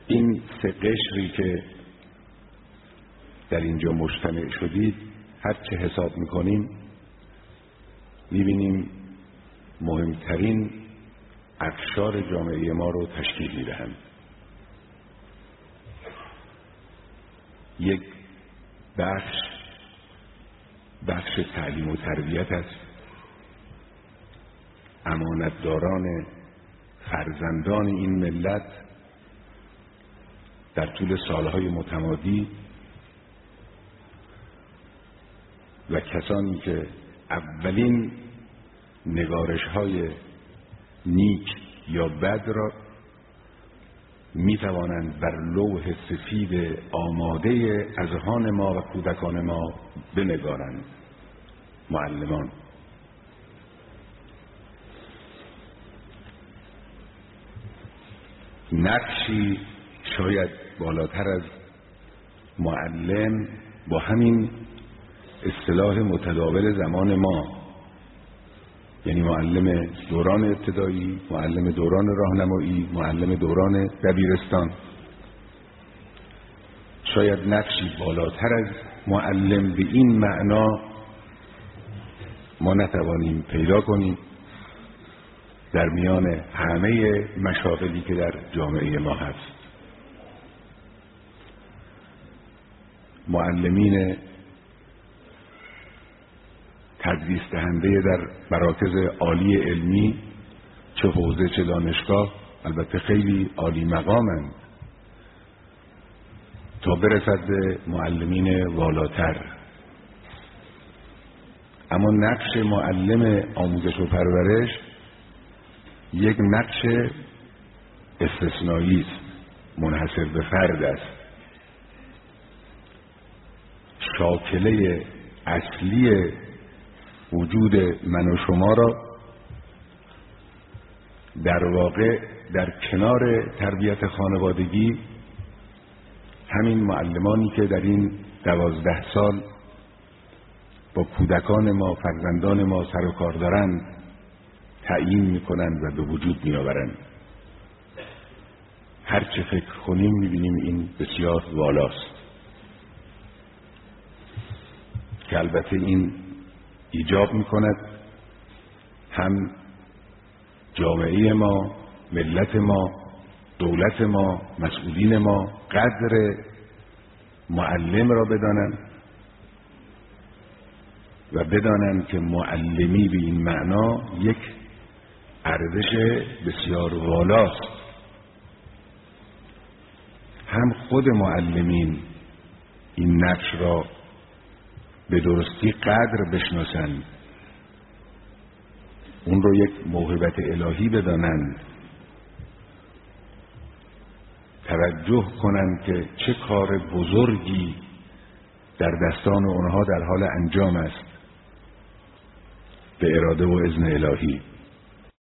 این سه قشری که در اینجا مجتمع شدید هر چه حساب میکنیم میبینیم مهمترین اقشار جامعه ما رو تشکیل میدهند. یک بخش تعلیم و تربیت است. امانتداران فرزندان این ملت در طول سالهای متمادی و کسانی که اولین نگارش‌های نیک یا بد را می توانند بر لوح سفید آماده اذهان ما و کودکان ما بنگارند. معلمان نقشی شاید بالاتر از معلم با همین اصطلاح متداول زمان ما، یعنی معلم دوران ابتدایی، معلم دوران راهنمایی، معلم دوران دبیرستان، شاید نقشی بالاتر از معلم به این معنا ما نتوانیم پیدا کنیم در میان همه مشاغلی که در جامعه ما هست. معلمین تدریس دهنده در مراکز عالی علمی، چه حوزه چه دانشگاه، البته خیلی عالی مقامند تا برسد به معلمین والاتر. اما نقش معلم آموزش و پرورش یک نقش استثنایی است، منحصر به فرد است. شاکله اصلی وجود من و شما را در واقع در کنار تربیت خانوادگی همین معلمانی که در این 12 سال با کودکان ما، فرزندان ما سر و کار دارند تعیین میکنند و به وجود میآورند. هر چه فکر کنیم میبینیم این بسیار والاست که البته این ایجاب میکند هم جامعه ما، ملت ما، دولت ما، مسئولین ما قدر معلم را بدانند و بدانند که معلمی به این معنا یک ارزش بسیار والاست. هم خود معلمین این نقش را به درستی قدر بشناسند، اون رو یک موهبت الهی بدانند، توجه کنند که چه کار بزرگی در دستان اونها در حال انجام است به اراده و اذن الهی.